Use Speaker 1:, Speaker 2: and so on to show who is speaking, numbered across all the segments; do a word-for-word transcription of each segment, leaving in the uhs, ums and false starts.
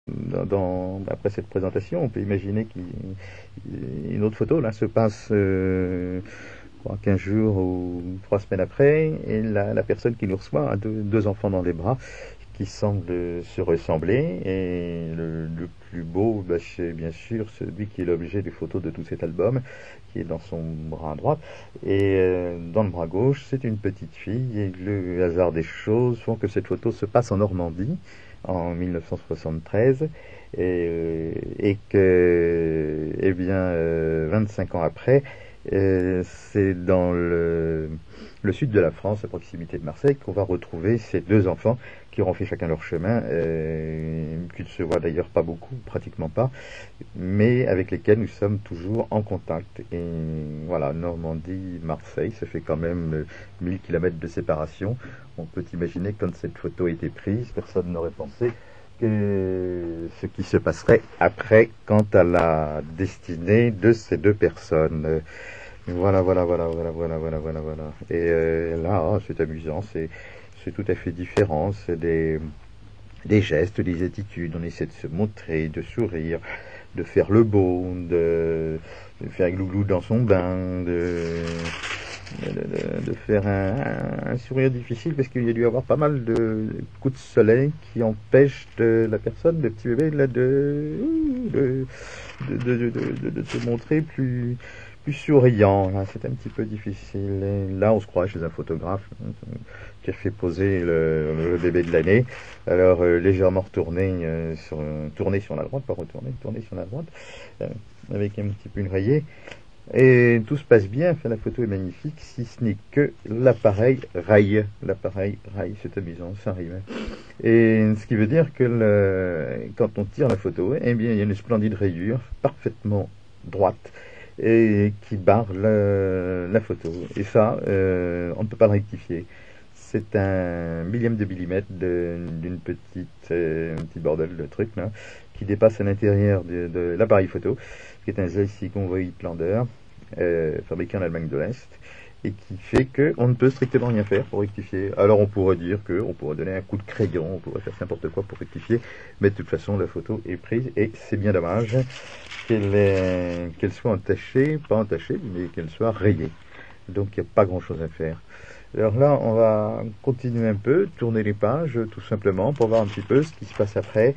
Speaker 1: dans, dans- après cette présentation, on peut imaginer qu'une autre photo là se passe euh, je crois, quinze jours ou trois semaines après, et la, la personne qui nous reçoit a deux, deux enfants dans les bras qui semblent se ressembler, et le, le plus beau, bah, c'est bien sûr celui qui est l'objet des photos de tout cet album, qui est dans son bras droit, et euh, dans le bras gauche, c'est une petite fille, et le hasard des choses font que cette photo se passe en Normandie, en mille neuf cent soixante-treize, et, euh, et que, eh bien, euh, vingt-cinq ans après, euh, c'est dans le, le sud de la France, à proximité de Marseille, qu'on va retrouver ces deux enfants qui auront fait chacun leur chemin, euh, qui ne se voient d'ailleurs pas beaucoup, pratiquement pas, mais avec lesquels nous sommes toujours en contact. Et voilà, Normandie, Marseille, ça fait quand même euh, mille kilomètres de séparation. On peut imaginer que quand cette photo a été prise, personne n'aurait pensé que ce qui se passerait après quant à la destinée de ces deux personnes. Euh, Voilà, voilà, voilà, voilà, voilà, voilà, voilà, voilà. Et euh, là, oh, c'est amusant, c'est c'est tout à fait différent, c'est des, des gestes, des attitudes, on essaie de se montrer, de sourire, de faire le beau, de, de faire glouglou dans son bain, de, de, de- de faire un, un- un sourire difficile parce qu'il y a dû y avoir pas mal de coups de soleil qui empêchent de, la personne, le petit bébé, là, de, de, de, de, de, de- de se montrer plus, plus souriant. Là, c'est un petit peu difficile. Et là, on se croit chez un photographe hein, qui a fait poser le, le bébé de l'année. Alors, euh, légèrement retourné, euh, sur, tourné sur la droite, pas retourné, tourné sur la droite, euh, avec un petit peu une rayée. Et tout se passe bien, enfin, la photo est magnifique, si ce n'est que l'appareil raille. L'appareil raille, c'est amusant, ça arrive. Et ce qui veut dire que le- quand on tire la photo, eh bien, il y a une splendide rayure parfaitement droite et qui barre le- la photo. Et ça, euh, on ne peut pas le rectifier. C'est un millième de millimètre de- d'une petite, euh, un petit bordel de truc là, qui dépasse à l'intérieur de, de l'appareil photo, qui est un Zeiss Convoy Hitlander, euh, fabriqué en Allemagne de l'Est, et qui fait qu'on ne peut strictement rien faire pour rectifier. Alors on pourrait dire que on pourrait donner un coup de crayon, on pourrait faire n'importe quoi pour rectifier, mais de toute façon la photo est prise, et c'est bien dommage qu'elle est- qu'elle soit entachée, pas entachée, mais qu'elle soit rayée. Donc il n'y a pas grand-chose à faire. Alors là, on va continuer un peu, tourner les pages, tout simplement, pour voir un petit peu ce qui se passe après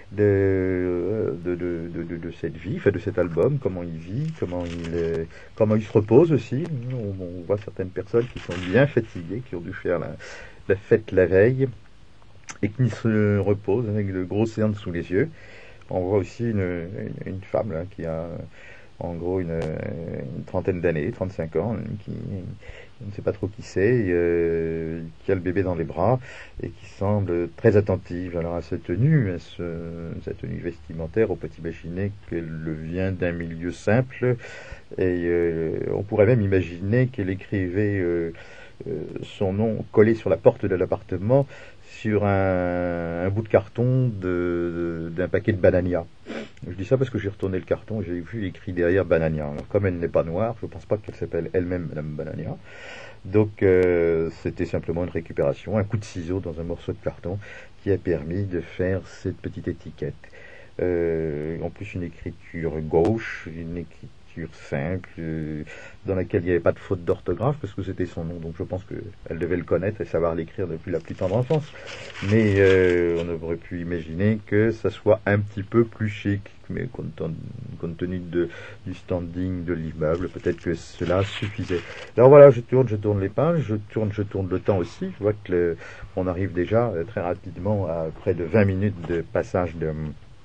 Speaker 1: de, de, de, de, de- de cette vie, enfin de cet album, comment il vit, comment il, est- comment il se repose aussi. On, on voit certaines personnes qui sont bien fatiguées, qui ont dû faire la, la fête la veille, et qui se reposent avec le gros cerne sous les yeux. On voit aussi une, une, une femme là, qui a en gros une, une trentaine d'années, trente-cinq ans, qui on ne sait pas trop qui c'est, euh, qui a le bébé dans les bras et qui semble très attentive alors à sa tenue, à ce- sa tenue vestimentaire. On peut imaginer qu'elle vient d'un milieu simple et euh, on pourrait même imaginer qu'elle écrivait euh, euh, son nom collé sur la porte de l'appartement sur un, un bout de carton de- d'un paquet de Banania. Je dis ça parce que j'ai retourné le carton et j'ai vu écrit derrière Banania. Alors, comme elle n'est pas noire, je ne pense pas qu'elle s'appelle elle-même Madame Banania. Donc euh, c'était simplement une récupération, un coup de ciseau dans un morceau de carton qui a permis de faire cette petite étiquette. Euh, en plus une écriture gauche, une écriture simple, euh, dans laquelle il n'y avait pas de faute d'orthographe parce que c'était son nom, donc je pense qu'elle devait le connaître et savoir l'écrire depuis la plus tendre enfance. Mais euh, on aurait pu imaginer que ça soit un petit peu plus chic, mais compte, compte tenu de, du standing de l'immeuble, peut-être que cela suffisait. Alors voilà, je tourne, je tourne les pages, je tourne, je tourne le temps aussi. Je vois que le, on arrive déjà euh, très rapidement à près de vingt minutes de passage de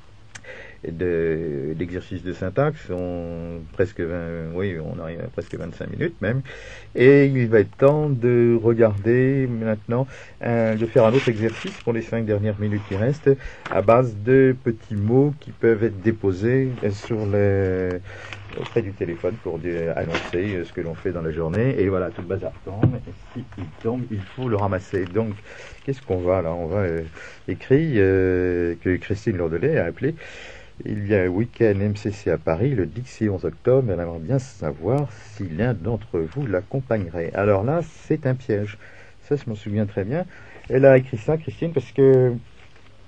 Speaker 1: de, d'exercice de syntaxe, on, presque vingt, oui, on arrive à presque vingt-cinq minutes même, et il va être temps de regarder maintenant, euh, de faire un autre exercice pour les cinq dernières minutes qui restent, à base de petits mots qui peuvent être déposés sur les, auprès du téléphone pour dire, annoncer ce que l'on fait dans la journée, et voilà, tout le bazar tombe, et si il tombe, il faut le ramasser. Donc, qu'est-ce qu'on va là? On va euh, écrire euh, que Christine Lordelet a appelé. Il y a un week-end M C C à Paris le dix et onze octobre. Elle aimerait bien savoir si l'un d'entre vous l'accompagnerait. Alors là, c'est un piège. Ça, je m'en souviens très bien. Elle a écrit ça, Christine, parce que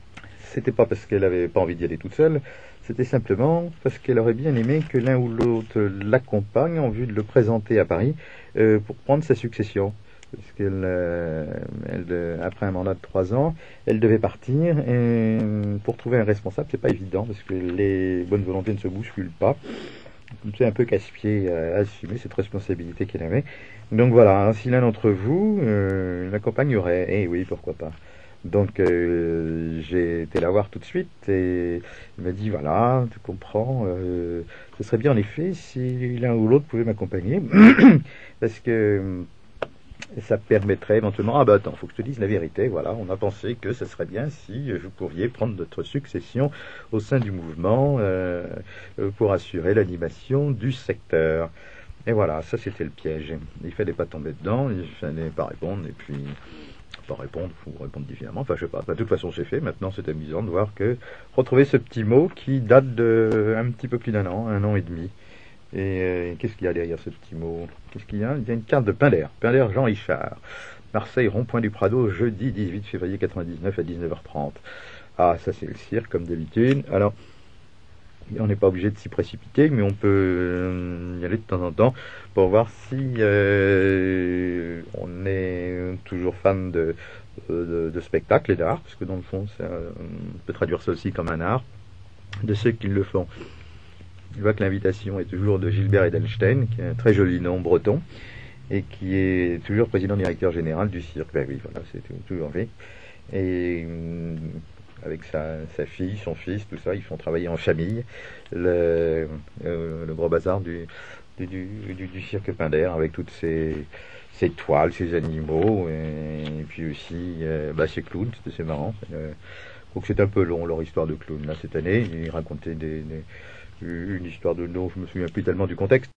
Speaker 1: c'était pas parce qu'elle avait pas envie d'y aller toute seule, c'était simplement parce qu'elle aurait bien aimé que l'un ou l'autre l'accompagne en vue de le présenter à Paris euh, pour prendre sa succession. Parce qu'elle, euh, elle, euh, après un mandat de trois ans, elle devait partir et euh, pour trouver un responsable, c'est pas évident parce que les bonnes volontés ne se bousculent pas. C'est un peu casse-pied à assumer cette responsabilité qu'elle avait. Donc voilà, hein, si l'un d'entre vous euh, l'accompagnerait, eh oui, pourquoi pas. Donc euh, j'ai été la voir tout de suite et il m'a dit voilà, tu comprends, euh, ce serait bien en effet si l'un ou l'autre pouvait m'accompagner parce que ça permettrait éventuellement, ah bah attends, faut que je te dise la vérité, voilà, on a pensé que ce serait bien si vous pourriez prendre notre succession au sein du mouvement euh, pour assurer l'animation du secteur. Et voilà, ça c'était le piège. Il fallait pas tomber dedans, il fallait pas répondre, et puis pas répondre, faut répondre différemment, enfin je sais pas, de toute façon c'est fait, maintenant c'est amusant de voir que retrouver ce petit mot qui date de un petit peu plus d'un an, un an et demi. Et euh, qu'est-ce qu'il y a derrière ce petit mot? Qu'est-ce qu'il y a? Il y a une carte de Pinder, Pinder Jean Richard. Marseille, rond-point du Prado, jeudi dix-huit février quatre-vingt-dix-neuf à dix-neuf heures trente. Ah, ça c'est le cirque comme d'habitude. Alors, on n'est pas obligé de s'y précipiter, mais on peut euh, y aller de temps en temps pour voir si euh, on est toujours fan de, de, de spectacle et d'art, parce que dans le fond, ça, on peut traduire ça aussi comme un art, de ceux qui le font. Je vois que l'invitation est toujours de Gilbert Edelstein, qui est un très joli nom breton, et qui est toujours président directeur général du cirque. Ben oui, voilà, c'est toujours fait. Et euh, avec sa, sa fille, son fils, tout ça, ils font travailler en famille le, euh, le gros bazar du, du, du, du cirque Pinder, avec toutes ces, ces toiles, ces animaux, et, et puis aussi euh, bah, ces clowns, c'est marrant. Euh, donc c'est un peu long leur histoire de clown là cette année. Ils racontaient des, des une histoire de nom, je me souviens plus tellement du contexte.